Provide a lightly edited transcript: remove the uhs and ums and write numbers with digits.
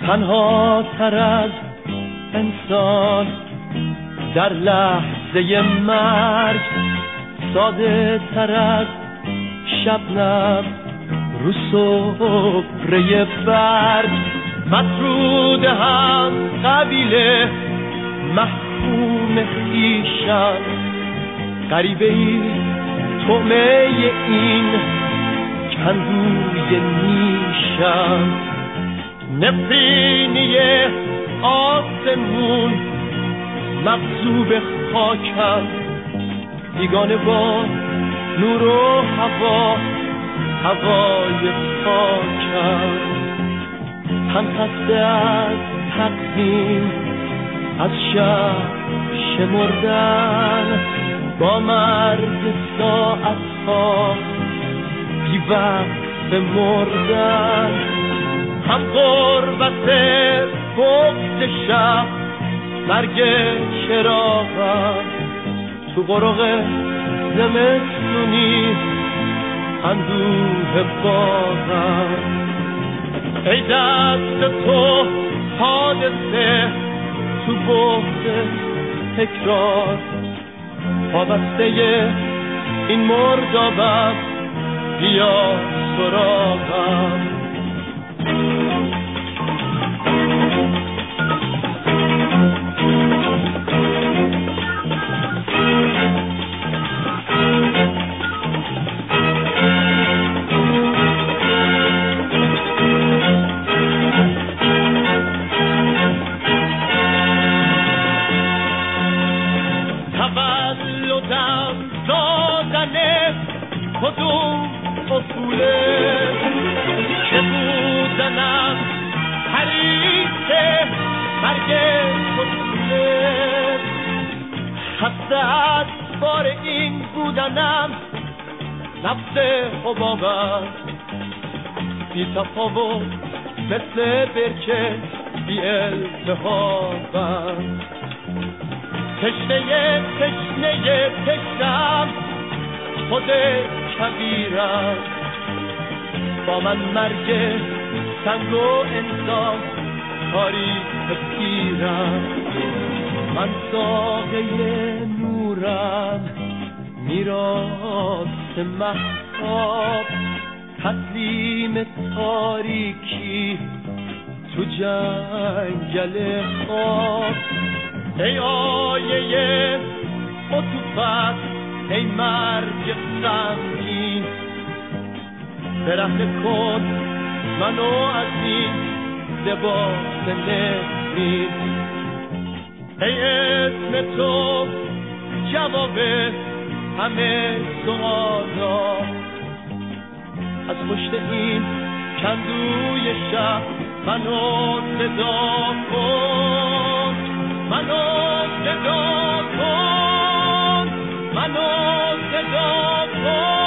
تنها تر از انسان در لحظه مرگ، ساده تر از شبنم رو سفره برگ، مطرود هم قبیله محکوم خویشم، غریبه ای طعمه این کندوی نیشم، نفرینی آسمون مغصوب خاکم، بیگانه با نور و هوا هوای پاکم، هم خسته از تقدیم از شب شمردن، با مرگ ساعتها بی وقت مردن، هم غربت بغض شب مرگ چراغم، تو قرق زمستونی اندوه باغم، ای دست تو حادثه تو بحث تکرار، پابسته این مردابم بیا سراغم. تولدم دادن کدوم اصوله که بودنم حریف مرگ اصوله، خسته از بار این بودنم نفس حبابم، بی تفاوت مثل برکه بی التهابم، تشنه تشنم خود کبیرم، با من مرگ سنگ و انسان تاریخ پیرم، من ساقه نورم میراث مهتاب، تسلیم تاریکی تو جنگل خواب، ای آیه عطوفت ای مرگ غمگین، برهنه کن منو از این لباس نفرین، ای اسم تو جواب همه سوالا، از پشت این کندوی شب منو صدا کن، منو صدا کن، منو صدا کن.